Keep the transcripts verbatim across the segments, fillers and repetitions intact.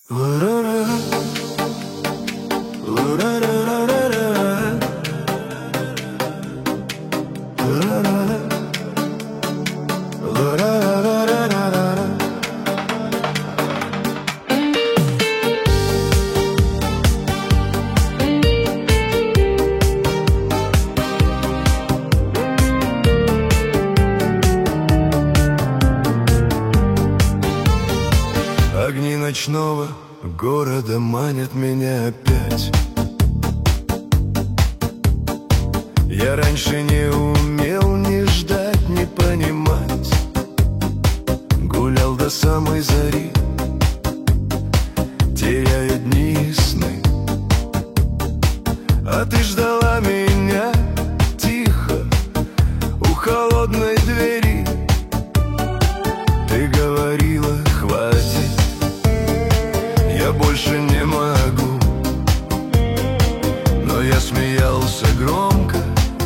Огни ночного города манят меня опять. Я раньше не умел ни ждать, ни понимать. Гулял до самой зари, теряя дни и сны. А ты ждала меня тихо у холодной двери. Ты говорила: хватит, я больше не могу. Но я смеялся громко,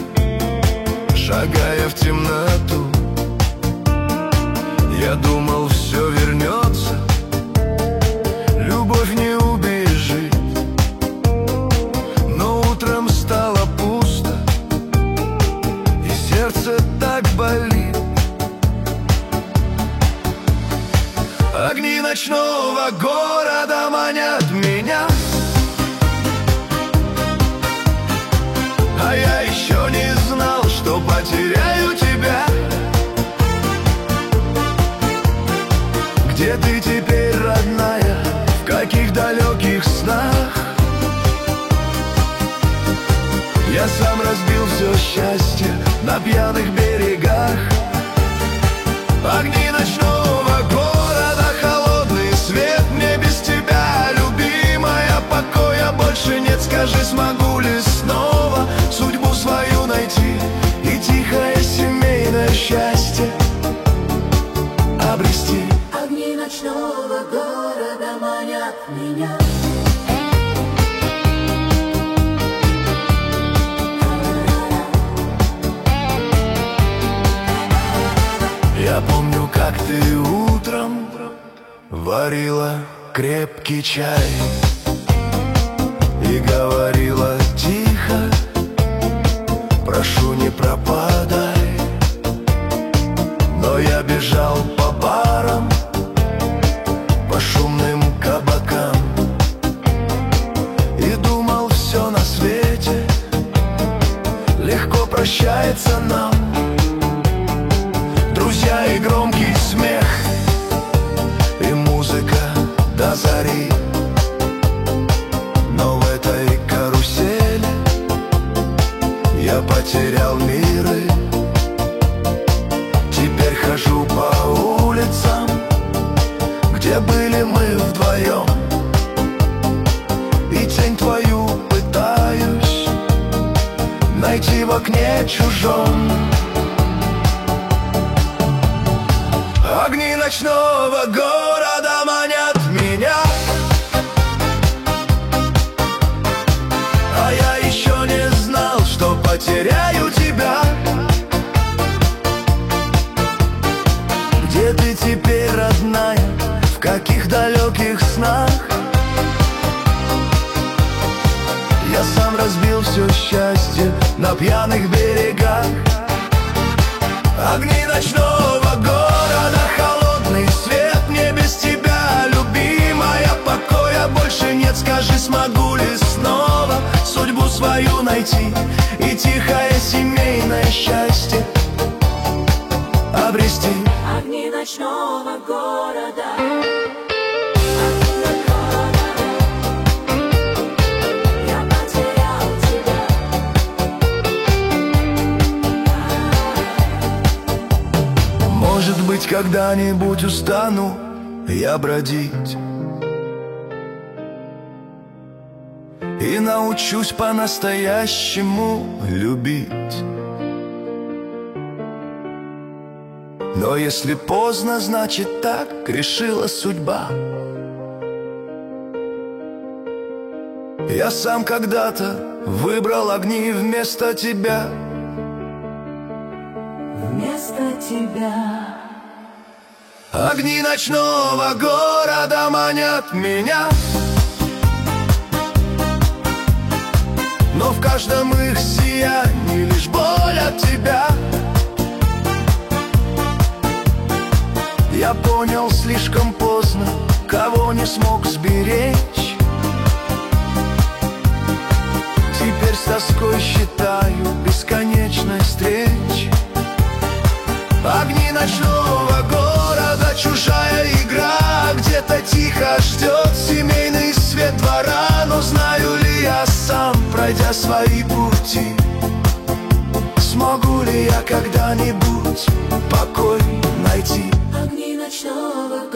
шагая в темноту. Я думал, все вернется, любовь не убежит. Но утром стало пусто, и сердце так болит. Огни ночного города манят меня, а я еще не знал, что потеряю тебя. Где ты теперь, родная, в каких далеких снах? Я сам разбил все счастье на пьяных берегах. Огни ночного города, холодный свет, мне без тебя, любимая, покоя больше нет. Скажи, смогу ли снова судьбу свою найти и тихое семейное счастье обрести? Огни ночного города манят меня. Я помню, как ты утром варила крепкий чай и говорила тихо: прошу, не пропадай. Но я бежал по барам, по шумным кабакам и думал, все на свете легко прощается нам. Друзья и громкий смех, и музыка до зари. Но в этой карусели я потерял миры. Теперь хожу по улицам, где были мы вдвоем, и тень твою пытаюсь найти в окне чужом. Огни ночного города манят меня, а я еще не знал, что потеряю тебя. Где ты теперь, родная, в каких далеких снах? Я сам разбил все счастье на пьяных берегах. Огни ночного города, холодный свет, мне без тебя, любимая, покоя больше нет. Скажи, смогу ли снова судьбу свою найти и тихое семейное счастье обрести? Огни ночного города. Может быть, когда-нибудь устану я бродить и научусь по-настоящему любить. Но если поздно, значит, так решила судьба. Я сам когда-то выбрал огни вместо тебя. Вместо тебя. Огни ночного города манят меня, но в каждом их сиянии лишь боль от тебя. Я понял слишком поздно, кого не смог сберечь. Теперь с тоской считаю бесконечность встреч. Огни ночного города, чужая игра, где-то тихо ждет семейный свет двора. Но знаю ли я сам, пройдя свои пути, смогу ли я когда-нибудь покой найти? Огни ночного